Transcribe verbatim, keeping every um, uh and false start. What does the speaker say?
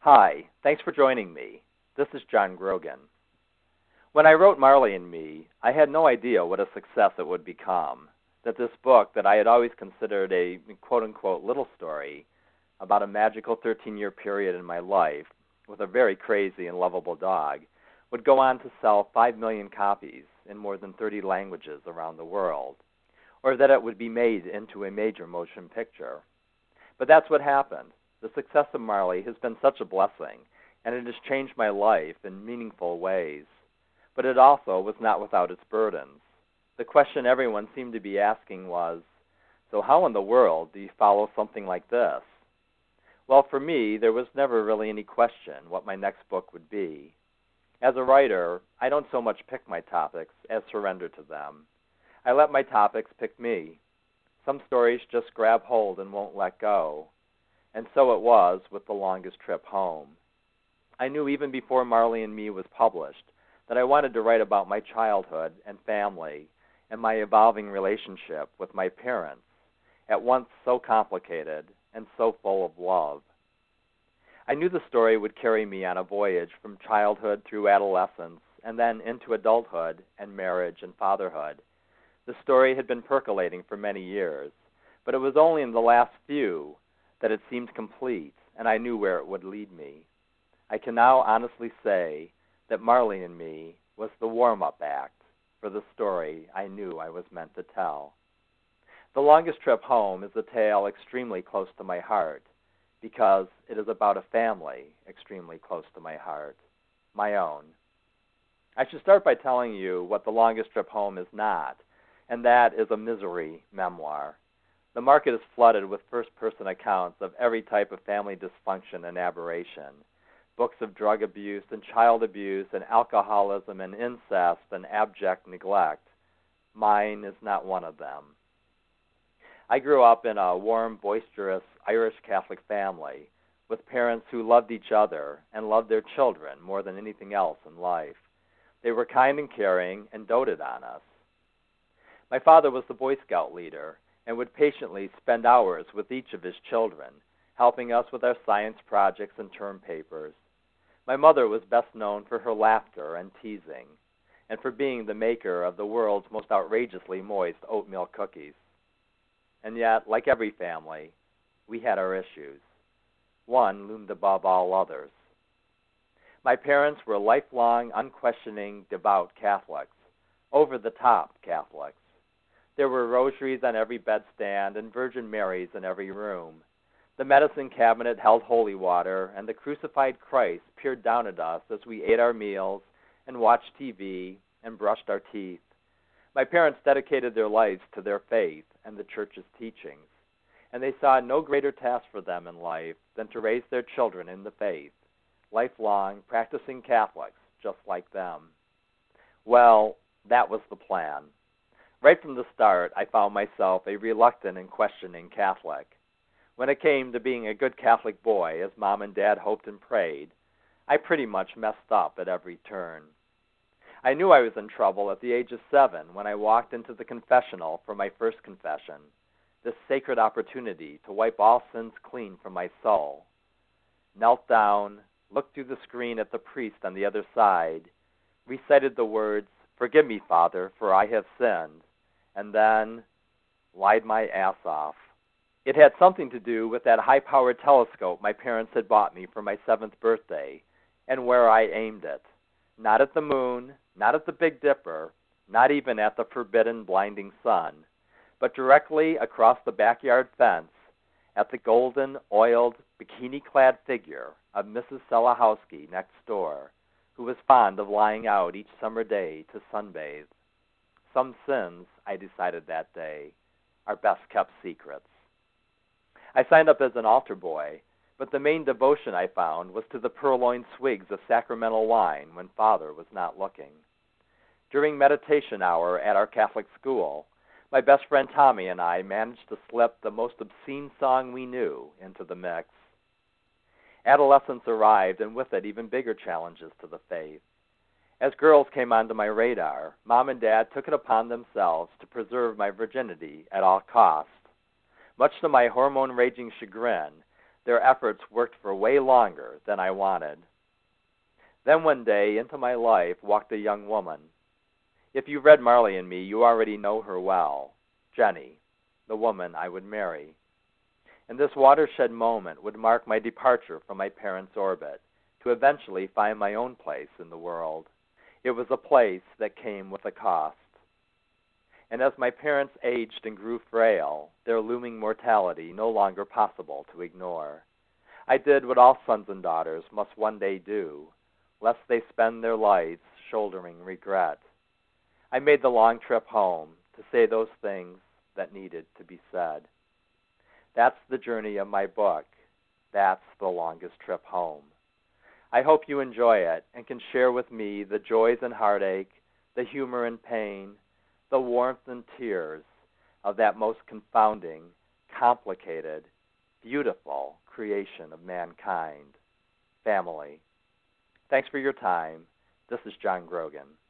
Hi, thanks for joining me. This is John Grogan. When I wrote Marley and Me, I had no idea what a success it would become, that this book that I had always considered a quote-unquote little story about a magical thirteen-year period in my life with a very crazy and lovable dog would go on to sell five million copies in more than thirty languages around the world, or that it would be made into a major motion picture. But that's what happened. The success of Marley has been such a blessing, and it has changed my life in meaningful ways. But it also was not without its burdens. The question everyone seemed to be asking was, so how in the world do you follow something like this? Well, for me, there was never really any question what my next book would be. As a writer, I don't so much pick my topics as surrender to them. I let my topics pick me. Some stories just grab hold and won't let go. And so it was with The Longest Trip Home. I knew even before Marley and Me was published that I wanted to write about my childhood and family and my evolving relationship with my parents, at once so complicated and so full of love. I knew the story would carry me on a voyage from childhood through adolescence and then into adulthood and marriage and fatherhood. The story had been percolating for many years, but it was only in the last few that it seemed complete, and I knew where it would lead me. I can now honestly say that Marley and Me was the warm-up act for the story I knew I was meant to tell. The Longest Trip Home is a tale extremely close to my heart because it is about a family extremely close to my heart, my own. I should start by telling you what The Longest Trip Home is not, and that is a misery memoir. The market is flooded with first-person accounts of every type of family dysfunction and aberration, books of drug abuse and child abuse and alcoholism and incest and abject neglect. Mine is not one of them. I grew up in a warm, boisterous Irish Catholic family with parents who loved each other and loved their children more than anything else in life. They were kind and caring and doted on us. My father was the Boy Scout leader and would patiently spend hours with each of his children, helping us with our science projects and term papers. My mother was best known for her laughter and teasing, and for being the maker of the world's most outrageously moist oatmeal cookies. And yet, like every family, we had our issues. One loomed above all others. My parents were lifelong, unquestioning, devout Catholics, over-the-top Catholics. There were rosaries on every bedstand and Virgin Marys in every room. The medicine cabinet held holy water, and the crucified Christ peered down at us as we ate our meals and watched T V and brushed our teeth. My parents dedicated their lives to their faith and the Church's teachings, and they saw no greater task for them in life than to raise their children in the faith, lifelong, practicing Catholics just like them. Well, that was the plan. Right from the start, I found myself a reluctant and questioning Catholic. When it came to being a good Catholic boy, as Mom and Dad hoped and prayed, I pretty much messed up at every turn. I knew I was in trouble at the age of seven when I walked into the confessional for my first confession, this sacred opportunity to wipe all sins clean from my soul. Knelt down, looked through the screen at the priest on the other side, recited the words, "Forgive me, Father, for I have sinned," and then lied my ass off. It had something to do with that high-powered telescope my parents had bought me for my seventh birthday, and where I aimed it. Not at the moon, not at the Big Dipper, not even at the forbidden blinding sun, but directly across the backyard fence at the golden, oiled, bikini-clad figure of Missus Selahowski next door, who was fond of lying out each summer day to sunbathe. Some sins, I decided that day, are best-kept secrets. I signed up as an altar boy, but the main devotion I found was to the purloined swigs of sacramental wine when Father was not looking. During meditation hour at our Catholic school, my best friend Tommy and I managed to slip the most obscene song we knew into the mix. Adolescence arrived, and with it even bigger challenges to the faith. As girls came onto my radar, Mom and Dad took it upon themselves to preserve my virginity at all costs. Much to my hormone-raging chagrin, their efforts worked for way longer than I wanted. Then one day, into my life walked a young woman. If you've read Marley and Me, you already know her well. Jenny, the woman I would marry. And this watershed moment would mark my departure from my parents' orbit to eventually find my own place in the world. It was a place that came with a cost. And as my parents aged and grew frail, their looming mortality no longer possible to ignore, I did what all sons and daughters must one day do, lest they spend their lives shouldering regret. I made the long trip home to say those things that needed to be said. That's the journey of my book. That's the longest trip home. I hope you enjoy it and can share with me the joys and heartache, the humor and pain, the warmth and tears of that most confounding, complicated, beautiful creation of mankind, family. Thanks for your time. This is John Grogan.